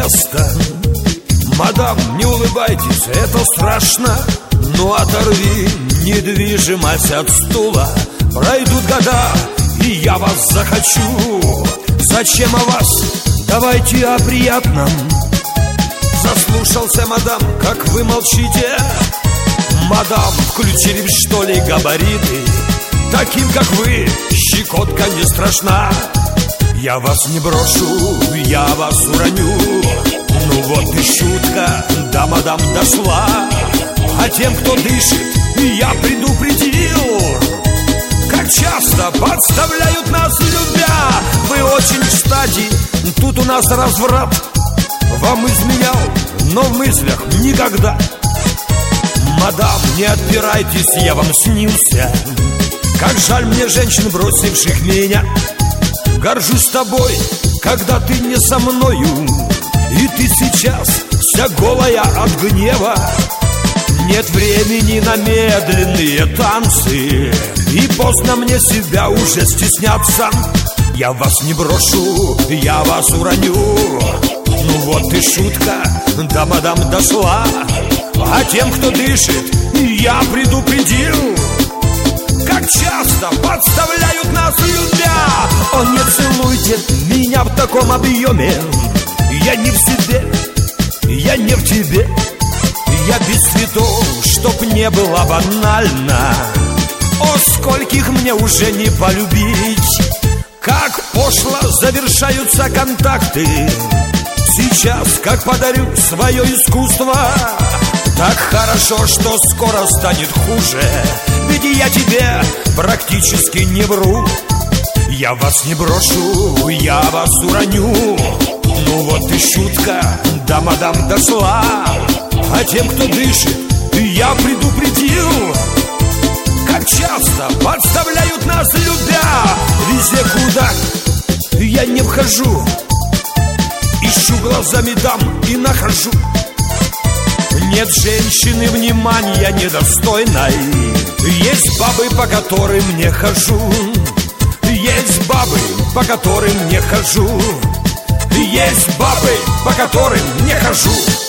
место. Мадам, не улыбайтесь, это страшно. Ну оторви недвижимость от стула. Пройдут года, и я вас захочу. Зачем о вас? Давайте о приятном. Заслушался, мадам, как вы молчите. Мадам, включили что ли габариты? Таким, как вы, щекотка не страшна. Я вас не брошу, я вас уроню. Ну вот и шутка, да, мадам, дошла. А тем, кто дышит, я предупредил. Как часто подставляют нас, любя. Вы очень кстати, тут у нас разврат. Вам изменял, но в мыслях никогда. Мадам, не отпирайтесь, я вам снился. Как жаль мне женщин, бросивших меня. Горжусь тобой, когда ты не со мною. И ты сейчас вся голая от гнева. Нет времени на медленные танцы. И поздно мне себя уже стесняться. Я вас не брошу, я вас уроню. Ну вот и шутка, да, мадам, дошла. А тем, кто дышит, я предупредил. Как часто подставляют нас, любя. О, не целуйте меня в таком объеме. Я не в себе, я не в тебе. Я без цветов, чтоб не было банально. О, скольких мне уже не полюбить. Как пошло завершаются контакты. Сейчас, как подарю свое искусство. Так хорошо, что скоро станет хуже. Ведь я тебе практически не вру. Я вас не брошу, я вас уроню. Ну вот и шутка, да, мадам, дошла. А тем, кто дышит, я предупредил. Как часто подставляют нас, любя. Везде, куда я не вхожу. Ищу глазами дам и нахожу. Нет женщины внимания недостойной. Есть бабы, по которым не хожу. Есть бабы, по которым не хожу. Есть бабы, по которым не хожу.